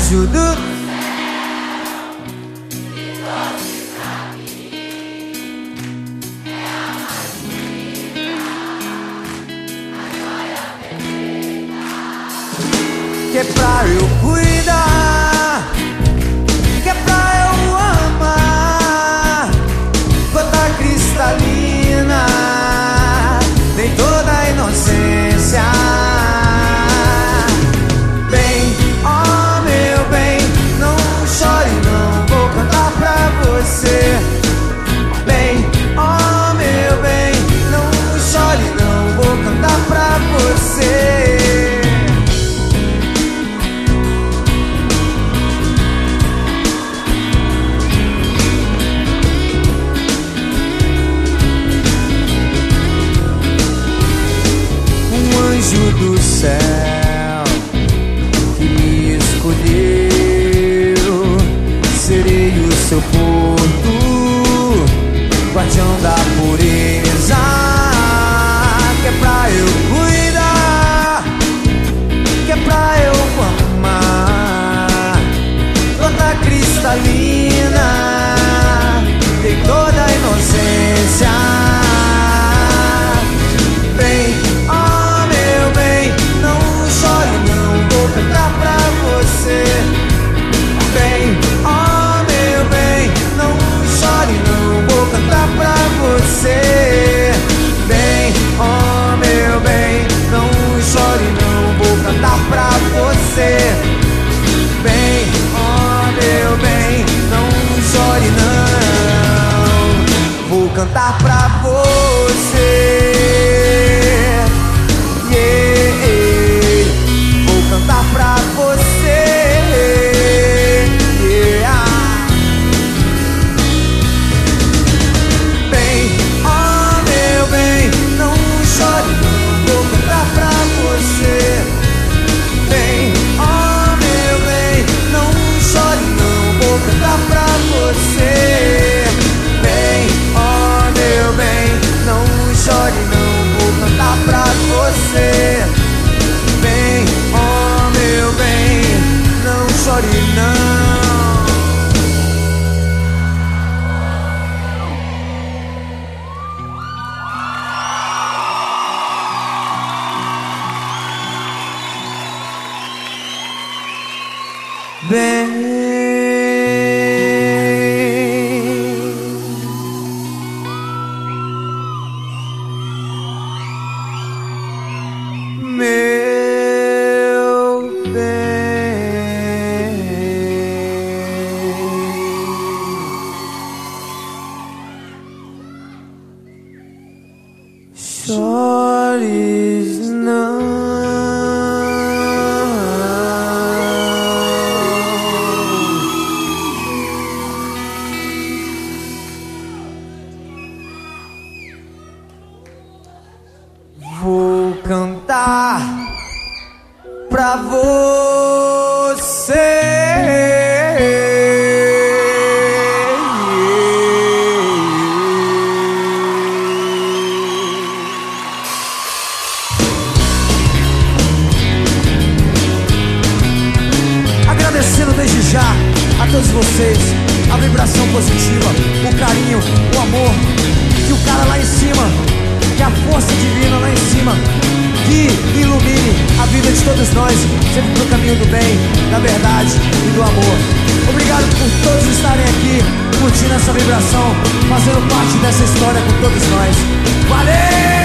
anjo do... Que é pra eu cuidar, que é pra eu amar. Gota cristalina, tem toda a inocência. Bem, oh meu bem, não chore não, vou cantar pra você. Bem, oh meu bem, não chore não, vou cantar pra você. Anjo do céu que me escolheu, serei o seu porto, guardião da pureza. Que é pra eu cuidar, que é pra eu amar. Gota cristalina, tem toda a inocência. Bem, oh meu bem, não chore não, vou cantar pra você. Bem, oh meu bem, não chore não, vou cantar pra você. Bem, oh meu bem, não chore não, vou cantar pra você. Bem, oh meu bem, não chore não, vou cantar pra você. Vou cantar pra você. Bem, oh meu bem, não chore não, vou cantar pra você. Bem, oh meu bem, não chore não, vou cantar pra você. Bem, oh meu bem, não chore não, vou cantar pra você. Bem, oh meu bem, não chore não. Bem, meu bem, chores não. Vou cantar pra você. Agradecendo desde já a todos vocês a vibração positiva, o carinho, o amor, que o cara lá em cima, que a força divina lá em cima guie e ilumine a vida de todos nós, sempre pro caminho do bem, da verdade e do amor. Obrigado por todos estarem aqui, curtindo essa vibração, fazendo parte dessa história com todos nós. Valeu!